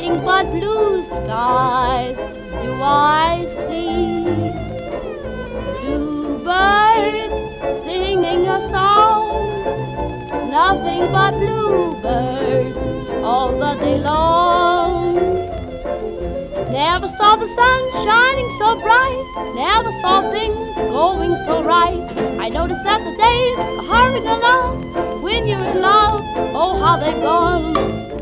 nothing but blue skies do I see. Bluebirds singing a song, nothing but bluebirds all the day long. Never saw the sun shining so bright, never saw things going so right. I noticed that the days are hurrying along when you're in love, oh how they've gone.